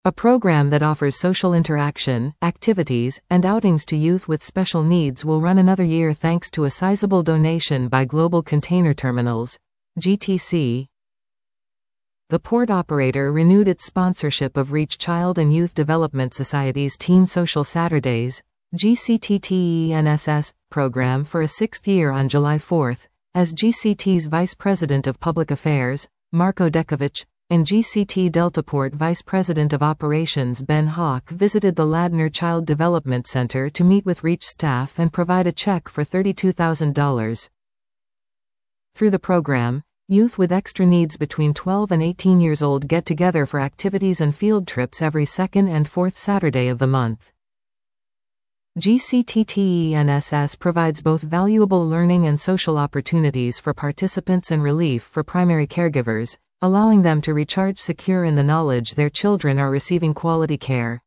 A program that offers social interaction, activities, and outings to youth with special needs will run another year thanks to a sizable donation by Global Container Terminals, GTC. The port operator renewed its sponsorship of Reach Child and Youth Development Society's Teen Social Saturdays, GCTTENSS, program for a sixth year on July 4, as GCT's Vice President of Public Affairs, Marko Dekovic, and GCT Deltaport Vice President of Operations Ben Hawk visited the Ladner Child Development Center to meet with Reach staff and provide a check for $32,000. Through the program, youth with extra needs between 12 and 18 years old get together for activities and field trips every second and fourth Saturday of the month. GCTTENSS provides both valuable learning and social opportunities for participants and relief for primary caregivers, allowing them to recharge secure in the knowledge their children are receiving quality care.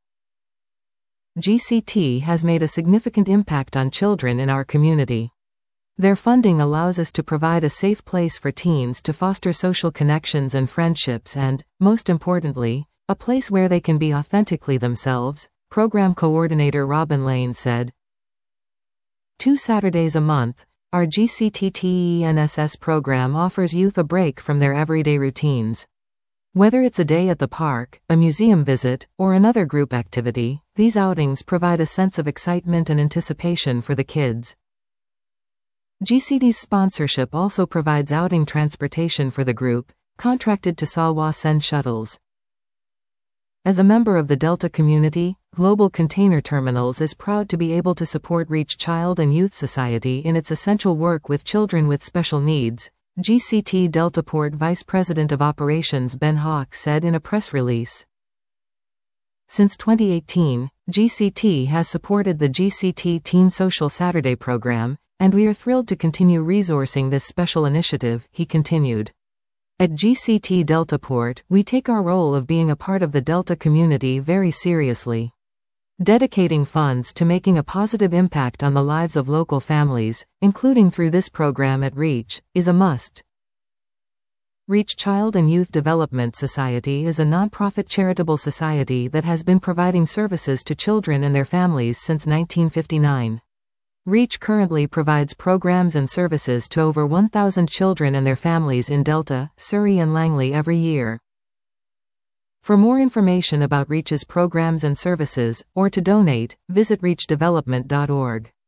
GCT has made a significant impact on children in our community. Their funding allows us to provide a safe place for teens to foster social connections and friendships and, most importantly, a place where they can be authentically themselves, Program Coordinator Robin Lane said. 2 Saturdays a month, our GCTTENSS program offers youth a break from their everyday routines. Whether it's a day at the park, a museum visit, or another group activity, these outings provide a sense of excitement and anticipation for the kids. GCT's sponsorship also provides outing transportation for the group, contracted to Sawa Sen Shuttles. As a member of the Delta community, Global Container Terminals is proud to be able to support Reach Child and Youth Society in its essential work with children with special needs, GCT Deltaport Vice President of Operations Ben Hawk said in a press release. Since 2018, GCT has supported the GCT Teen Social Saturday program, and we are thrilled to continue resourcing this special initiative, he continued. At GCT Deltaport, we take our role of being a part of the Delta community very seriously. Dedicating funds to making a positive impact on the lives of local families, including through this program at Reach, is a must. Reach Child and Youth Development Society is a nonprofit charitable society that has been providing services to children and their families since 1959. Reach currently provides programs and services to over 1,000 children and their families in Delta, Surrey and Langley every year. For more information about Reach's programs and services, or to donate, visit reachdevelopment.org.